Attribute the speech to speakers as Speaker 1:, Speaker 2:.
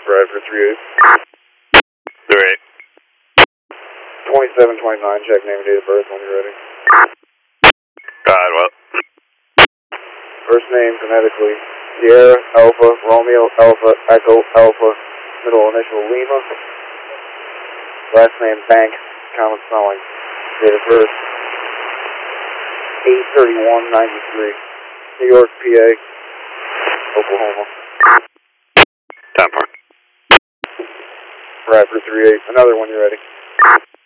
Speaker 1: Bradford 38.
Speaker 2: 38.
Speaker 1: 2729, check name and date of birth when you're ready.
Speaker 2: God, what?
Speaker 1: First name phonetically, Sierra, Alpha, Romeo, Alpha, Echo, Alpha, middle initial Lima. Last name Bank, common spelling. Date of birth 8/31/93. New York, PA, Oklahoma.
Speaker 2: 10-4.
Speaker 1: Bradford 38. Another when you're ready.